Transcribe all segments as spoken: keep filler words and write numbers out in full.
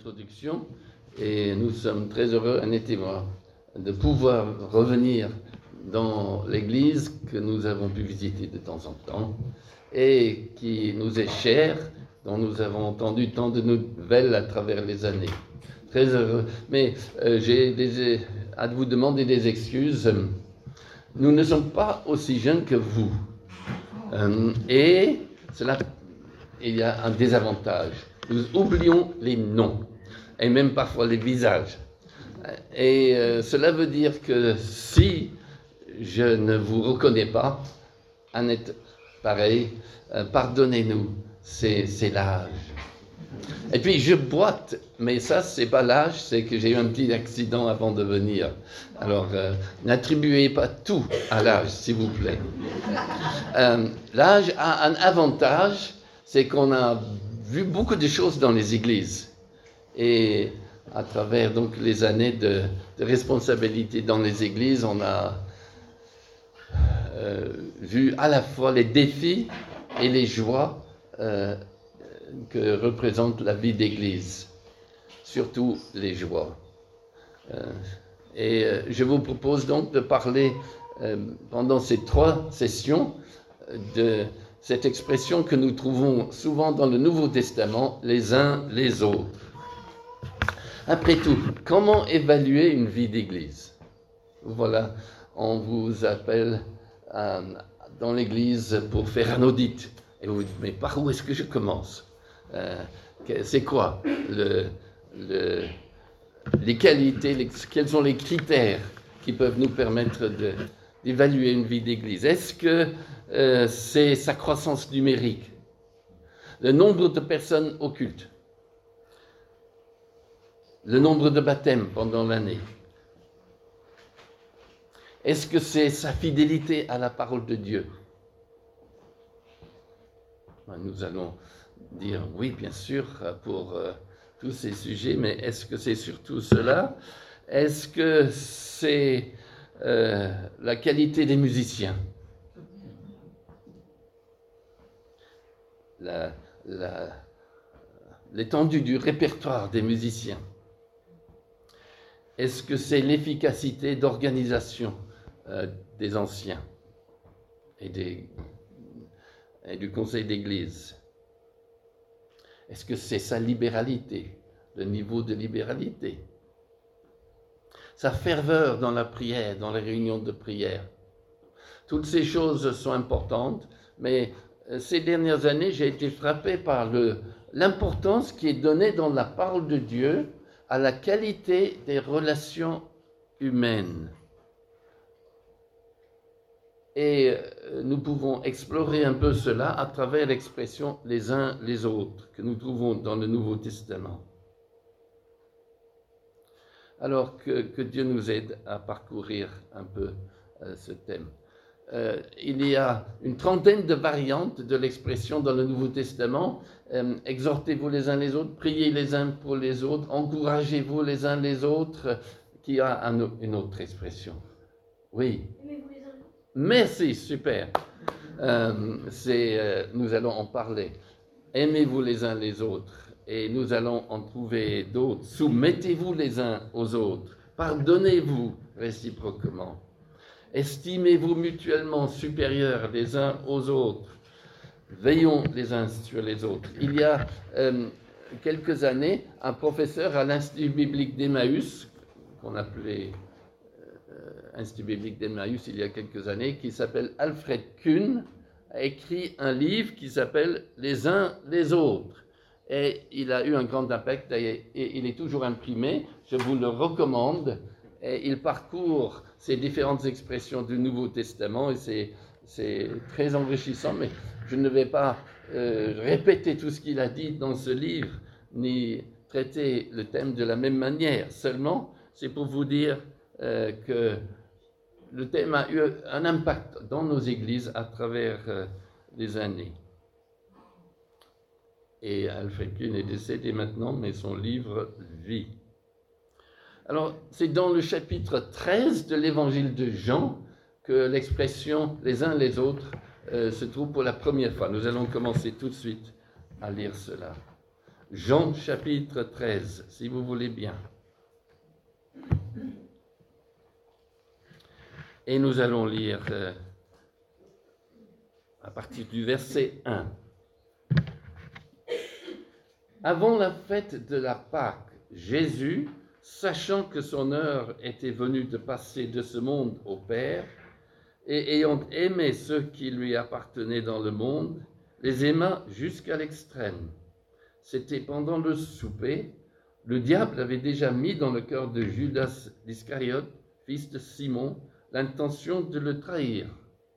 introduction et nous sommes très heureux, Annette et moi, de pouvoir revenir dans l'église que nous avons pu visiter de temps en temps et qui nous est chère, dont nous avons entendu tant de nouvelles à travers les années. Très heureux. Mais euh, j'ai des, à vous demander des excuses. Nous ne sommes pas aussi jeunes que vous. Euh, et cela, il y a un désavantage. Nous oublions les noms et même parfois les visages. Et euh, cela veut dire que si je ne vous reconnais pas, Annette, pareil, euh, pardonnez-nous, c'est, c'est l'âge. Et puis je boite, mais ça c'est pas l'âge, c'est que j'ai eu un petit accident avant de venir. Alors euh, n'attribuez pas tout à l'âge, s'il vous plaît. Euh, l'âge a un avantage, c'est qu'on a vu beaucoup de choses dans les églises. Et à travers donc les années de, de responsabilité dans les églises, on a euh, vu à la fois les défis et les joies euh, que représente la vie d'église, surtout les joies. Euh, et euh, je vous propose donc de parler euh, pendant ces trois sessions de cette expression que nous trouvons souvent dans le Nouveau Testament, les uns les autres. Après tout, comment évaluer une vie d'église? Voilà, on vous appelle euh, dans l'église pour faire un audit. Et vous dites, mais par où est-ce que je commence? Euh, c'est quoi le, le, les qualités, les, quels sont les critères qui peuvent nous permettre de, d'évaluer une vie d'église? Est-ce que euh, c'est sa croissance numérique, le nombre de personnes au culte, le nombre de baptêmes pendant l'année? Est-ce que c'est sa fidélité à la parole de Dieu? Nous allons dire oui, bien sûr, pour euh, tous ces sujets, mais est-ce que c'est surtout cela? Est-ce que c'est euh, la qualité des musiciens? La, la, l'étendue du répertoire des musiciens? Est-ce que c'est l'efficacité d'organisation euh, des anciens et, des, et du conseil d'église? Est-ce que c'est sa libéralité, le niveau de libéralité? Sa ferveur dans la prière, dans les réunions de prière? Toutes ces choses sont importantes, mais ces dernières années, j'ai été frappé par le, l'importance qui est donnée dans la parole de Dieu à la qualité des relations humaines. Et nous pouvons explorer un peu cela à travers l'expression « les uns les autres » que nous trouvons dans le Nouveau Testament. Alors que, que Dieu nous aide à parcourir un peu euh, ce thème. Euh, il y a une trentaine de variantes de l'expression dans le Nouveau Testament. Euh, exhortez-vous les uns les autres, priez les uns pour les autres, encouragez-vous les uns les autres, qui a un, une autre expression. Oui. Merci, super. Euh, c'est, euh, nous allons en parler. Aimez-vous les uns les autres. Et nous allons en trouver d'autres. Soumettez-vous les uns aux autres. Pardonnez-vous réciproquement. Estimez-vous mutuellement supérieurs les uns aux autres. Veillons les uns sur les autres. Il y a euh, quelques années, un professeur à l'Institut biblique d'Emmaüs, qu'on appelait Institut biblique d'Emmaüs il y a quelques années, qui s'appelle Alfred Kuhn, a écrit un livre qui s'appelle « Les uns les autres ». Et il a eu un grand impact et il est toujours imprimé. Je vous le recommande. Et il parcourt ces différentes expressions du Nouveau Testament et c'est, c'est très enrichissant. Mais je ne vais pas euh, répéter tout ce qu'il a dit dans ce livre, ni traiter le thème de la même manière. Seulement, c'est pour vous dire euh, que le thème a eu un impact dans nos églises à travers euh, les années. Et Alfred Kuhn est décédé maintenant, mais son livre vit. Alors, c'est dans le chapitre treize de l'évangile de Jean que l'expression « les uns les autres euh, » se trouve pour la première fois. Nous allons commencer tout de suite à lire cela. Jean chapitre treize, si vous voulez bien. Et nous allons lire euh, à partir du verset un. Avant la fête de la Pâque, Jésus, sachant que son heure était venue de passer de ce monde au Père, et ayant aimé ceux qui lui appartenaient dans le monde, les aima jusqu'à l'extrême. C'était pendant le souper, le diable avait déjà mis dans le cœur de Judas l'Iscariote, fils de Simon, l'intention de le trahir.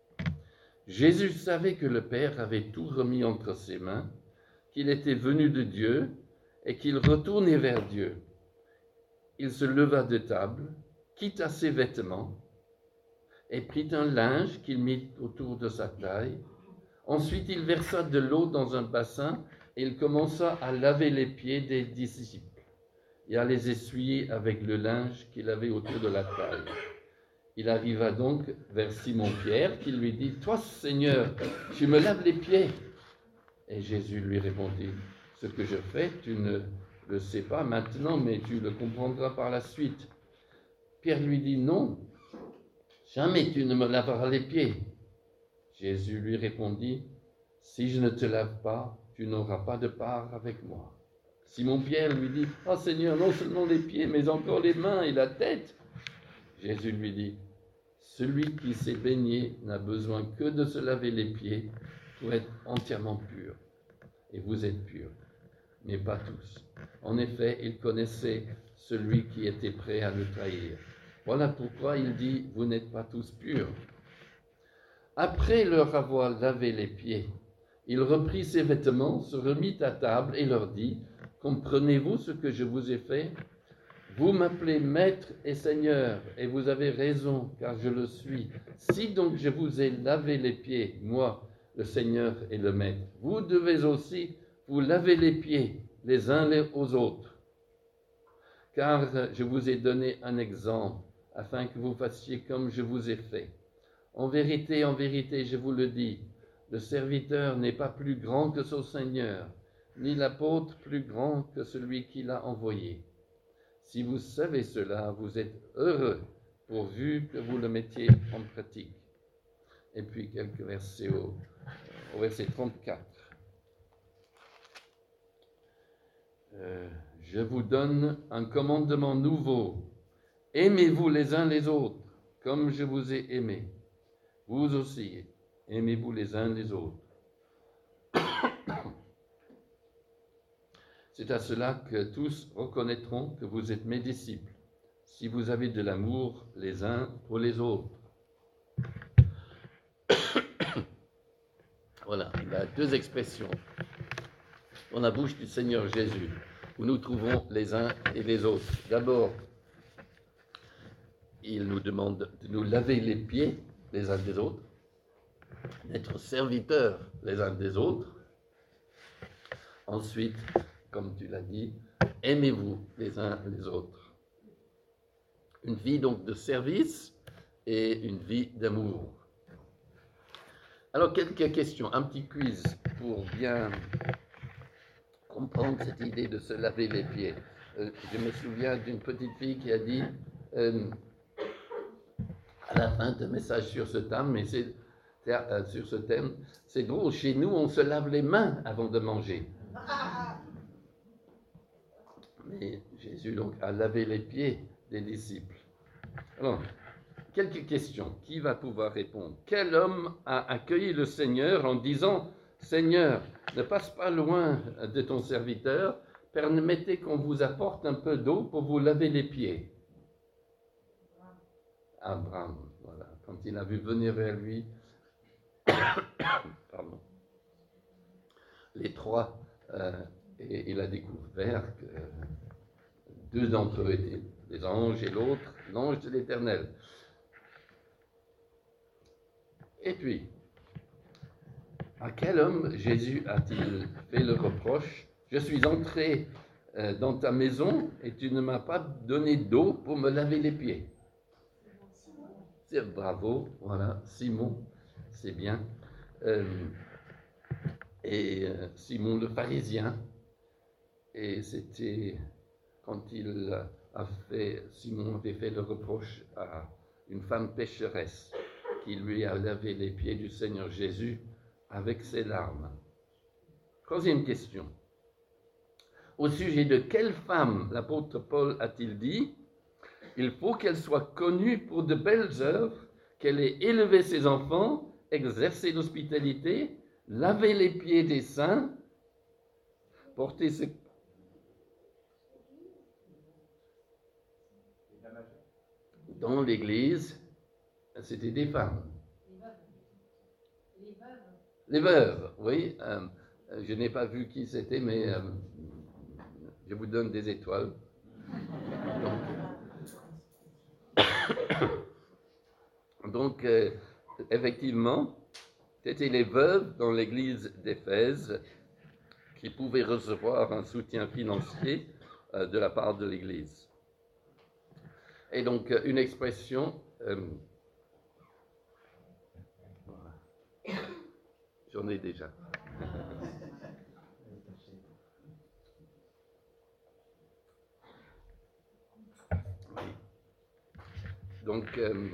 Jésus savait que le Père avait tout remis entre ses mains, qu'il était venu de Dieu et qu'il retournait vers Dieu. Il se leva de table, quitta ses vêtements et prit un linge qu'il mit autour de sa taille. Ensuite, il versa de l'eau dans un bassin et il commença à laver les pieds des disciples et à les essuyer avec le linge qu'il avait autour de la taille. Il arriva donc vers Simon-Pierre qui lui dit « Toi, Seigneur, tu me laves les pieds ?» Et Jésus lui répondit « Ce que je fais, tu ne le sais pas maintenant, mais tu le comprendras par la suite. » Pierre lui dit « Non, jamais tu ne me laveras les pieds. » Jésus lui répondit « Si je ne te lave pas, tu n'auras pas de part avec moi. » Simon-Pierre lui dit « Oh Seigneur, non seulement les pieds, mais encore les mains et la tête. » Jésus lui dit « Celui qui s'est baigné n'a besoin que de se laver les pieds pour être entièrement pur. Et vous êtes purs, mais pas tous. » En effet, il connaissait celui qui était prêt à le trahir. Voilà pourquoi il dit « Vous n'êtes pas tous purs. » Après leur avoir lavé les pieds, il reprit ses vêtements, se remit à table et leur dit « Comprenez-vous ce que je vous ai fait ? Vous m'appelez Maître et Seigneur, et vous avez raison, car je le suis. Si donc je vous ai lavé les pieds, moi, le Seigneur et le Maître, vous devez aussi vous laver les pieds les uns aux autres. Car je vous ai donné un exemple, afin que vous fassiez comme je vous ai fait. En vérité, en vérité, je vous le dis, le serviteur n'est pas plus grand que son Seigneur, ni l'apôtre plus grand que celui qui l'a envoyé. Si vous savez cela, vous êtes heureux, pourvu que vous le mettiez en pratique. » Et puis quelques versets au, au verset trente-quatre. Euh, « Je vous donne un commandement nouveau. Aimez-vous les uns les autres, comme je vous ai aimé. Vous aussi, aimez-vous les uns les autres. » C'est à cela que tous reconnaîtront que vous êtes mes disciples, si vous avez de l'amour les uns pour les autres. Voilà, il y a deux expressions dans la bouche du Seigneur Jésus, où nous trouvons les uns et les autres. D'abord, il nous demande de nous laver les pieds les uns des autres, d'être serviteurs les uns des autres. Ensuite, comme tu l'as dit, aimez-vous les uns les autres. Une vie donc de service et une vie d'amour. Alors, quelques questions, un petit quiz pour bien comprendre cette idée de se laver les pieds. Euh, je me souviens d'une petite fille qui a dit, euh, à la fin d'un message sur ce thème, mais c'est, euh, sur ce thème, c'est drôle, chez nous, on se lave les mains avant de manger. Mais Jésus donc a lavé les pieds des disciples. Alors, quelques questions. Qui va pouvoir répondre? Quel homme a accueilli le Seigneur en disant « Seigneur, ne passe pas loin de ton serviteur, permettez qu'on vous apporte un peu d'eau pour vous laver les pieds. » Abraham, voilà, quand il a vu venir vers lui, pardon, les trois, euh, et il a découvert que deux d'entre eux étaient des anges et l'autre, l'ange de l'Éternel. Et puis, à quel homme Jésus a-t-il fait le reproche? « Je suis entré euh, dans ta maison et tu ne m'as pas donné d'eau pour me laver les pieds. » C'est bravo, voilà, Simon, c'est bien. Euh, et euh, Simon le pharisien. Et c'était quand il a fait, Simon avait fait le reproche à une femme pécheresse qui lui a lavé les pieds du Seigneur Jésus avec ses larmes. Troisième question. Au sujet de quelle femme l'apôtre Paul a-t-il dit « Il faut qu'elle soit connue pour de belles œuvres, qu'elle ait élevé ses enfants, exercé l'hospitalité, lavé les pieds des saints, porté ses... » Dans l'Église, c'était des femmes. Les veuves. Les veuves, oui. Euh, je n'ai pas vu qui c'était, mais euh, je vous donne des étoiles. Donc, donc euh, effectivement, c'était les veuves dans l'église d'Éphèse qui pouvaient recevoir un soutien financier euh, de la part de l'église. Et donc, une expression... Euh, j'en ai déjà. Donc, euh,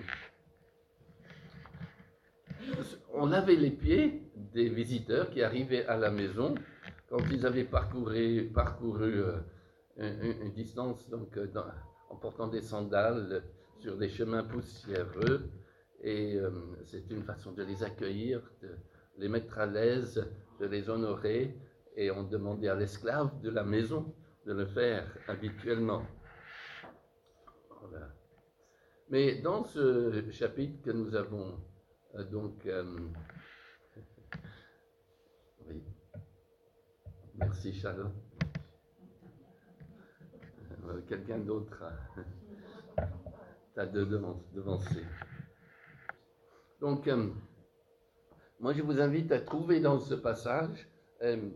on lavait les pieds des visiteurs qui arrivaient à la maison quand ils avaient parcouru, parcouru euh, une, une distance donc, dans, en portant des sandales sur des chemins poussiéreux. Et euh, c'est une façon de les accueillir, de les mettre à l'aise, de les honorer. Et on demandait à l'esclave de la maison de le faire habituellement. Voilà. Mais dans ce chapitre que nous avons euh, donc... Euh, oui. Merci Charlotte. Euh, quelqu'un d'autre a de devancé. Donc, euh, moi je vous invite à trouver dans ce passage euh,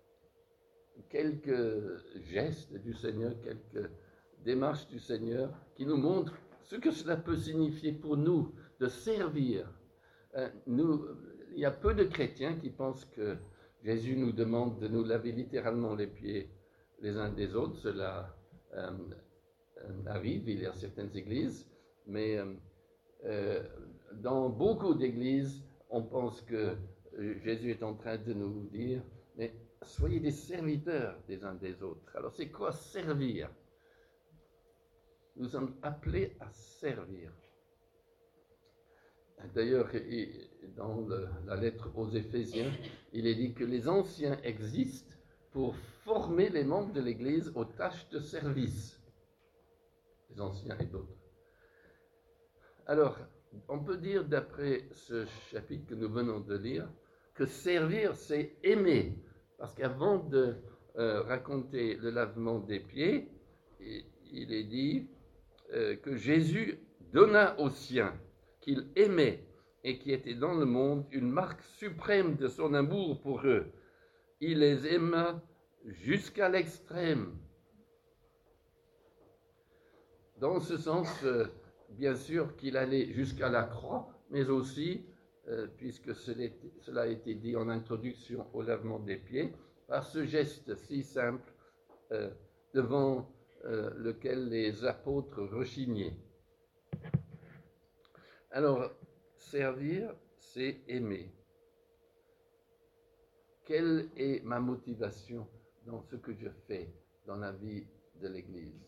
quelques gestes du Seigneur, quelques démarches du Seigneur qui nous montrent ce que cela peut signifier pour nous de servir. Euh, nous, il y a peu de chrétiens qui pensent que Jésus nous demande de nous laver littéralement les pieds les uns des autres. Cela euh, arrive, il y a certaines églises, mais euh, euh, dans beaucoup d'églises, on pense que Jésus est en train de nous dire, mais soyez des serviteurs des uns des autres. Alors c'est quoi servir? Nous sommes appelés à servir. D'ailleurs, dans le, la lettre aux Éphésiens, il est dit que les anciens existent pour former les membres de l'Église aux tâches de service. Les anciens et d'autres. Alors, on peut dire, d'après ce chapitre que nous venons de lire, que servir, c'est aimer. Parce qu'avant de euh, raconter le lavement des pieds, il est dit euh, que Jésus donna aux siens qu'il aimait et qui était dans le monde une marque suprême de son amour pour eux. Il les aima jusqu'à l'extrême. Dans ce sens, euh, bien sûr qu'il allait jusqu'à la croix, mais aussi, euh, puisque cela a été dit en introduction au lavement des pieds, par ce geste si simple euh, devant euh, lequel les apôtres rechignaient. Alors, servir, c'est aimer. Quelle est ma motivation dans ce que je fais dans la vie de l'Église?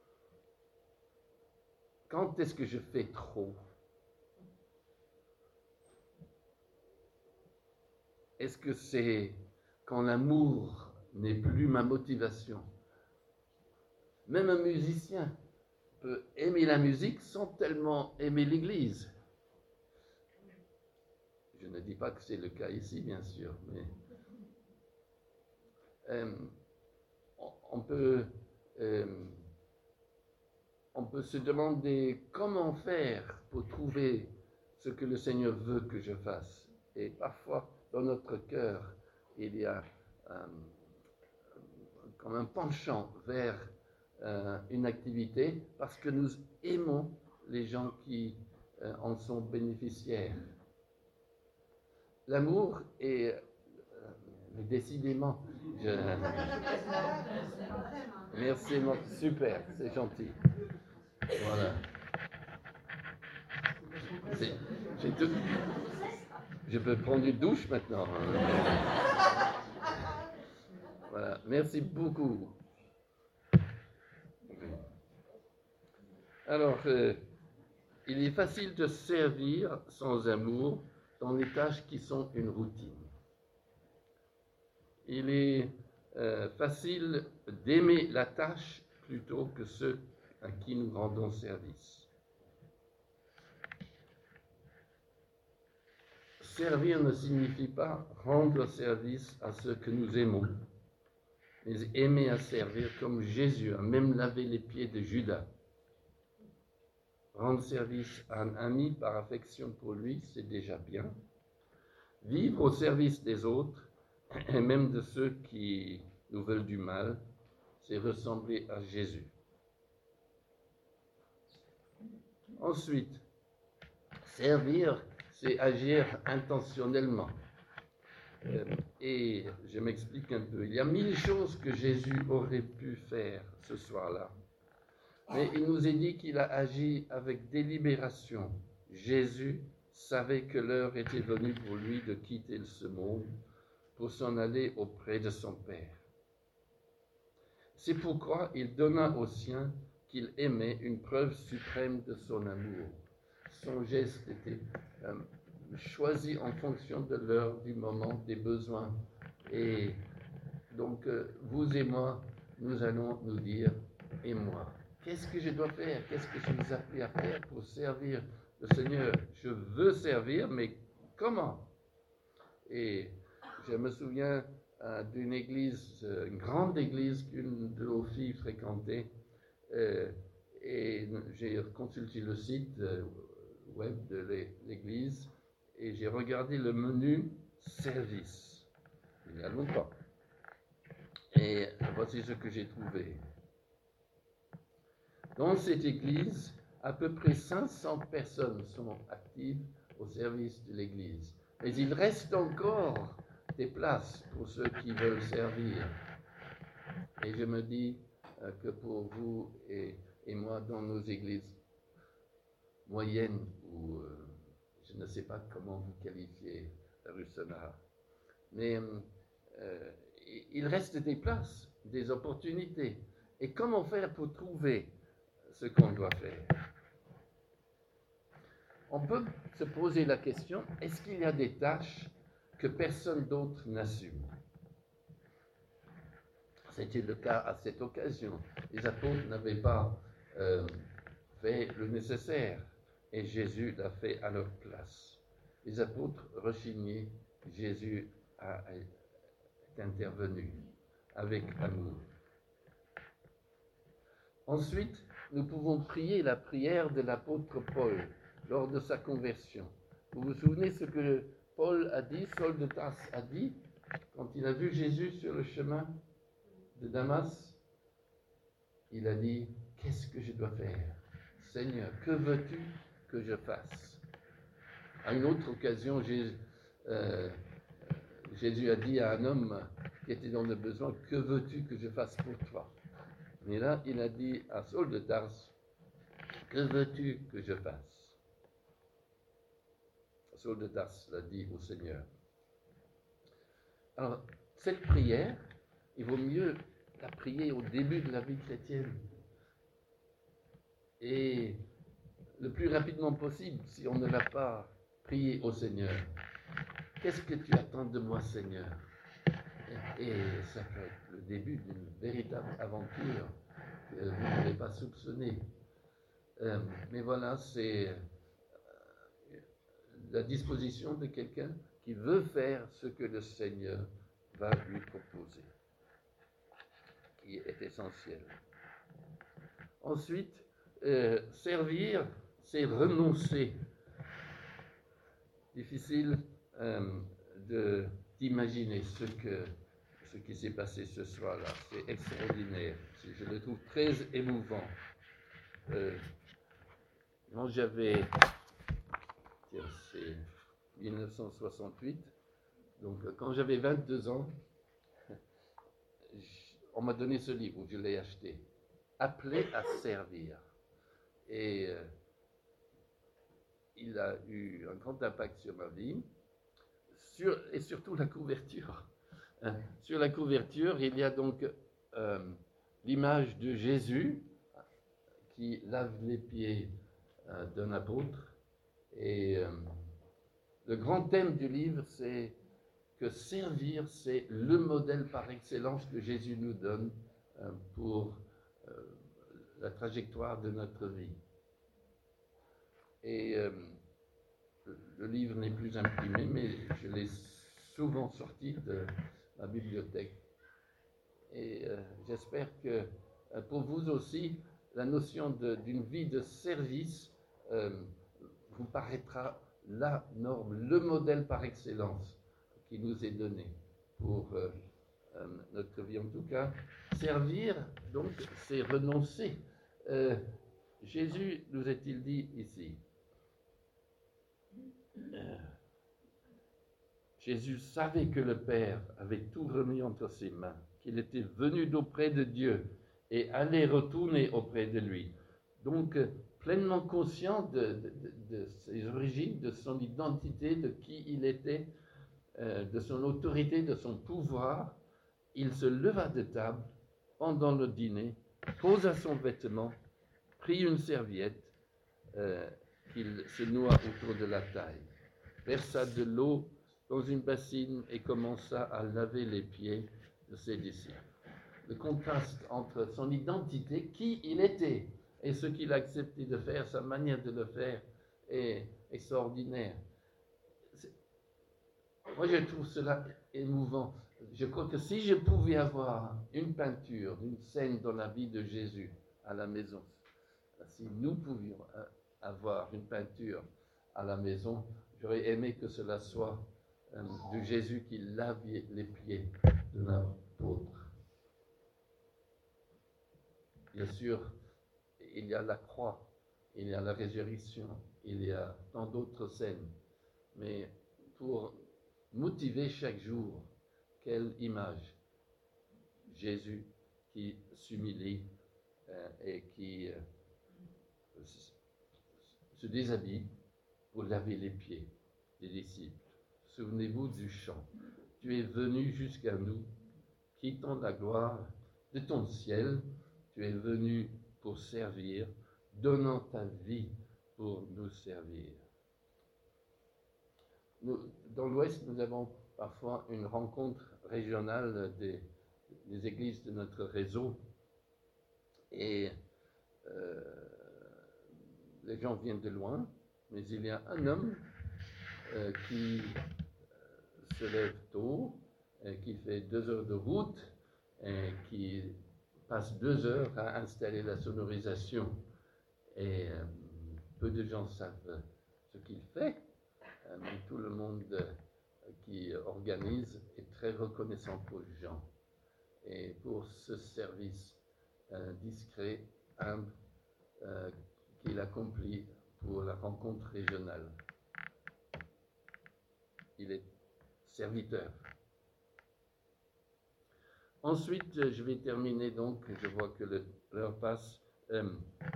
Quand est-ce que je fais trop? Est-ce que c'est quand l'amour n'est plus ma motivation? Même un musicien peut aimer la musique sans tellement aimer l'Église. Je ne dis pas que c'est le cas ici, bien sûr, mais euh, on peut... Euh, On peut se demander comment faire pour trouver ce que le Seigneur veut que je fasse. Et parfois, dans notre cœur, il y a euh, comme un penchant vers euh, une activité parce que nous aimons les gens qui euh, en sont bénéficiaires. L'amour est euh, décidément Je... Merci, mon... super, c'est gentil. Voilà. C'est... J'ai tout... Je peux prendre une douche maintenant. Voilà, merci beaucoup. Alors, euh, il est facile de servir sans amour dans les tâches qui sont une routine. Il est euh, facile d'aimer la tâche plutôt que ceux à qui nous rendons service. Servir ne signifie pas rendre service à ceux que nous aimons, mais aimer à servir comme Jésus a même lavé les pieds de Judas. Rendre service à un ami par affection pour lui, c'est déjà bien. Vivre au service des autres, et même de ceux qui nous veulent du mal, c'est ressembler à Jésus. Ensuite, servir, c'est agir intentionnellement. Euh, et je m'explique un peu. Il y a mille choses que Jésus aurait pu faire ce soir-là. Mais il nous est dit qu'il a agi avec délibération. Jésus savait que l'heure était venue pour lui de quitter ce monde pour s'en aller auprès de son Père. C'est pourquoi il donna aux siens qu'il aimait une preuve suprême de son amour. Son geste était euh, choisi en fonction de l'heure, du moment, des besoins. Et donc, euh, vous et moi, nous allons nous dire, et moi, qu'est-ce que je dois faire? Qu'est-ce que je suis appelé à faire pour servir le Seigneur? Je veux servir, mais comment? Et je me souviens euh, d'une église, euh, une grande église qu'une de nos filles fréquentait, euh, et j'ai consulté le site euh, web de l'église, et j'ai regardé le menu service, il y a longtemps. Et voici ce que j'ai trouvé. Dans cette église, à peu près cinq cents personnes sont actives au service de l'église. Mais il reste encore des places pour ceux qui veulent servir. Et je me dis euh, que pour vous et, et moi, dans nos églises moyennes, ou euh, je ne sais pas comment vous qualifiez la rue Sonara, mais euh, il reste des places, des opportunités. Et comment faire pour trouver ce qu'on doit faire? On peut se poser la question, est-ce qu'il y a des tâches que personne d'autre n'assume? C'était le cas à cette occasion. Les apôtres n'avaient pas euh, fait le nécessaire et Jésus l'a fait à leur place. Les apôtres rechignaient, Jésus a, est intervenu avec amour. Ensuite, nous pouvons prier la prière de l'apôtre Paul lors de sa conversion. Vous vous souvenez ce que Paul a dit, Saul de Tarse a dit, quand il a vu Jésus sur le chemin de Damas? Il a dit, qu'est-ce que je dois faire? Seigneur, que veux-tu que je fasse? À une autre occasion, Jésus, euh, Jésus a dit à un homme qui était dans le besoin, que veux-tu que je fasse pour toi? Mais là, il a dit à Saul de Tarse, que veux-tu que je fasse? Saul de Tarse l'a dit au Seigneur. Alors, cette prière, il vaut mieux la prier au début de la vie chrétienne. Et le plus rapidement possible, si on ne l'a pas prié au Seigneur. Qu'est-ce que tu attends de moi, Seigneur? Et, et ça peut être le début d'une véritable aventure que vous n'avez pas soupçonnée. Euh, mais voilà, c'est euh, la disposition de quelqu'un qui veut faire ce que le Seigneur va lui proposer, qui est essentiel. Ensuite, euh, servir, c'est renoncer. Difficile euh, de, d'imaginer ce, que, ce qui s'est passé ce soir-là. C'est extraordinaire. Je le trouve très émouvant. Euh, quand j'avais... Tiens, c'est mille neuf cent soixante-huit. Donc, quand j'avais vingt-deux ans, on m'a donné ce livre, je l'ai acheté, Appelé à servir. Et euh, il a eu un grand impact sur ma vie, sur, et surtout la couverture. Hein. Sur la couverture, il y a donc euh, l'image de Jésus qui lave les pieds euh, d'un apôtre. Et euh, le grand thème du livre, c'est que servir, c'est le modèle par excellence que Jésus nous donne euh, pour euh, la trajectoire de notre vie. Et euh, le livre n'est plus imprimé, mais je l'ai souvent sorti de ma bibliothèque. Et euh, j'espère que euh, pour vous aussi, la notion d'une vie de service euh, vous paraîtra la norme, le modèle par excellence qui nous est donné pour euh, euh, notre vie. En tout cas, servir, donc, c'est renoncer. Euh, Jésus nous est-il dit ici, euh, Jésus savait que le Père avait tout remis entre ses mains, qu'il était venu d'auprès de Dieu et allait retourner auprès de lui. Donc, euh, pleinement conscient de, de, de, de ses origines, de son identité, de qui il était, euh, de son autorité, de son pouvoir, il se leva de table pendant le dîner, posa son vêtement, prit une serviette euh, qu'il se noua autour de la taille, versa de l'eau dans une bassine et commença à laver les pieds de ses disciples. Le contraste entre son identité, qui il était, et ce qu'il a accepté de faire, sa manière de le faire, est extraordinaire. Moi, je trouve cela émouvant. Je crois que si je pouvais avoir une peinture, une scène dans la vie de Jésus à la maison, si nous pouvions avoir une peinture à la maison, j'aurais aimé que cela soit euh, de Jésus qui lave les pieds de l'apôtre. Bien sûr, il y a la croix, il y a la résurrection, il y a tant d'autres scènes, mais pour motiver chaque jour, quelle image, Jésus qui s'humilie euh, et qui euh, se déshabille pour laver les pieds des disciples. Souvenez-vous du chant. Tu es venu jusqu'à nous, quittant la gloire de ton ciel, tu es venu pour servir, donnant ta vie pour nous servir. Nous, dans l'Ouest, nous avons parfois une rencontre régionale des, des églises de notre réseau et euh, les gens viennent de loin, mais il y a un homme euh, qui euh, se lève tôt, et qui fait deux heures de route, et qui passe deux heures à installer la sonorisation. Et euh, peu de gens savent ce qu'il fait, euh, mais tout le monde euh, qui organise est très reconnaissant pour les gens. Et pour ce service euh, discret, humble, euh, qu'il accomplit pour la rencontre régionale. Il est serviteur. Ensuite, je vais terminer donc, je vois que l'heure passe. Euh,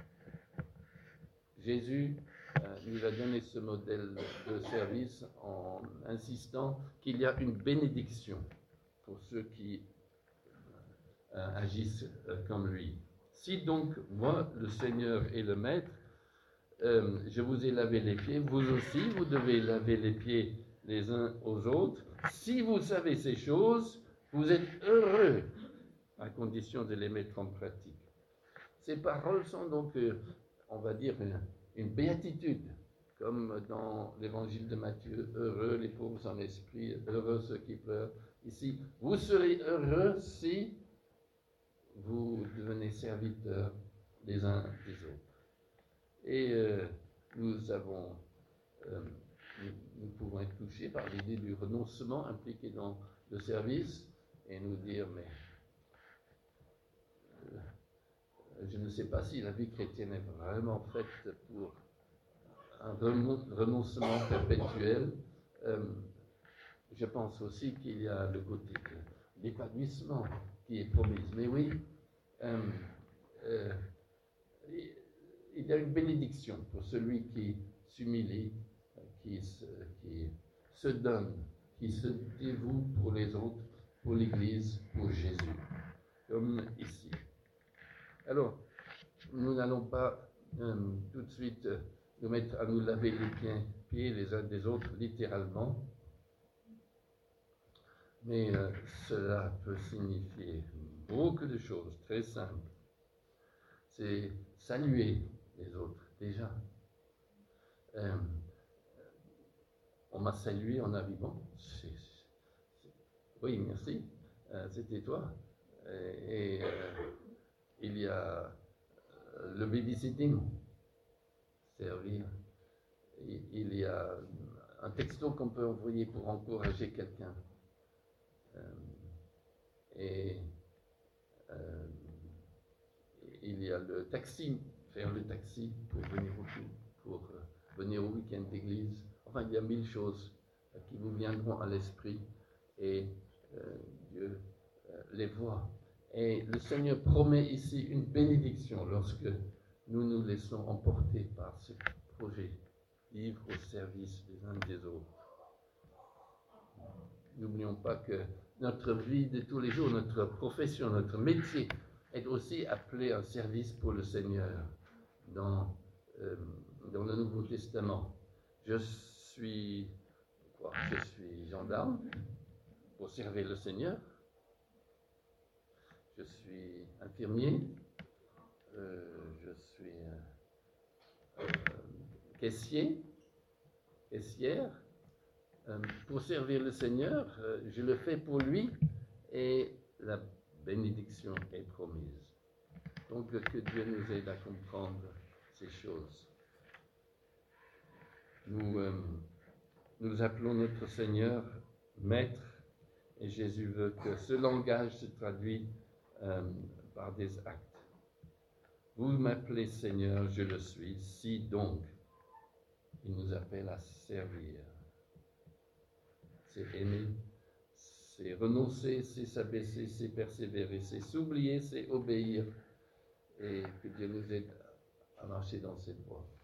Jésus euh, nous a donné ce modèle de service en insistant qu'il y a une bénédiction pour ceux qui euh, agissent euh, comme lui. Si donc, moi, le Seigneur et le Maître, euh, je vous ai lavé les pieds, vous aussi, vous devez laver les pieds les uns aux autres. Si vous savez ces choses, vous êtes heureux, à condition de les mettre en pratique. Ces paroles sont donc, euh, on va dire, une, une béatitude, comme dans l'évangile de Matthieu, heureux les pauvres en esprit, heureux ceux qui pleurent. Ici, vous serez heureux si vous devenez serviteurs les uns des autres. Et euh, nous avons, euh, nous, nous pouvons être touchés par l'idée du renoncement impliqué dans le service et nous dire, mais euh, je ne sais pas si la vie chrétienne est vraiment faite pour un renoncement perpétuel. Euh, je pense aussi qu'il y a le côté de l'épanouissement qui est promise. Mais oui, euh, euh, il y a une bénédiction pour celui qui s'humilie, qui se, qui se donne, qui se dévoue pour les autres, pour l'Église, pour Jésus, comme ici. Alors, nous n'allons pas euh, tout de suite euh, nous mettre à nous laver les pieds, pieds les uns des autres, littéralement, mais euh, cela peut signifier beaucoup de choses très simples. C'est saluer les autres, déjà. Euh, on m'a salué en arrivant. C'est, c'est, oui, merci, euh, c'était toi. Et, et euh, il y a euh, le babysitting, servir. Il, il y a un texto qu'on peut envoyer pour encourager quelqu'un. Euh, et euh, il y a le taxi, faire le taxi pour venir au, pour, euh, venir au week-end d'église. Enfin, il y a mille choses euh, qui vous viendront à l'esprit et euh, Dieu euh, les voit. Et le Seigneur promet ici une bénédiction lorsque nous nous laissons emporter par ce projet, vivre au service des uns des autres. N'oublions pas que notre vie de tous les jours, notre profession, notre métier est aussi appelé un service pour le Seigneur dans, euh, dans le Nouveau Testament. Je suis, quoi, je suis gendarme pour servir le Seigneur. Je suis infirmier. Euh, je suis euh, euh, caissier, caissière. Euh, pour servir le Seigneur, euh, je le fais pour lui et la bénédiction est promise. Donc que Dieu nous aide à comprendre ces choses. Nous, euh, nous appelons notre Seigneur Maître et Jésus veut que ce langage se traduise euh, par des actes. Vous m'appelez Seigneur, je le suis. Si donc, il nous appelle à servir. C'est aimer, c'est renoncer, c'est s'abaisser, c'est persévérer, c'est s'oublier, c'est obéir. Et que Dieu nous aide à marcher dans cette voie.